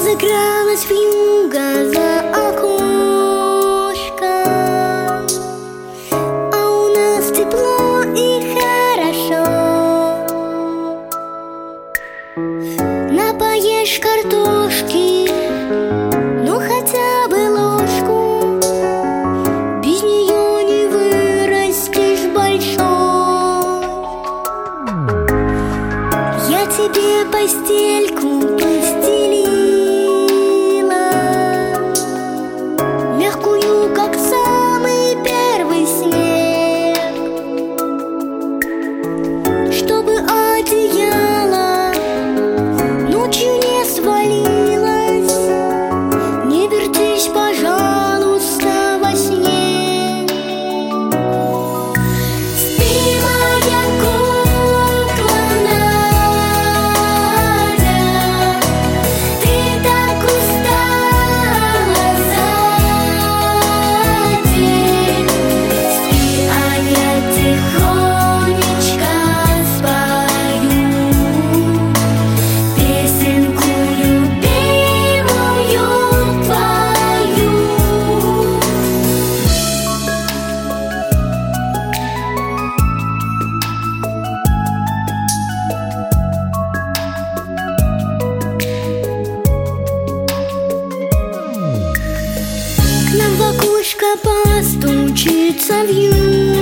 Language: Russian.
Разыгралась вьюга за окошком, а у нас тепло и хорошо. Напоешь картошки, ну хотя бы ложку, без нее не вырастешь большой. Я тебе постельку постелила, мягкую, как самый первый снег, чтобы одеяло ночью не свалилось. Не вертись, пожалуйста, во сне. Спи, моя кукла Надя, ты так устала сзади. Спи, а я тихонечко спою песенку любимую твою. К нам в окошко постучится вьюга.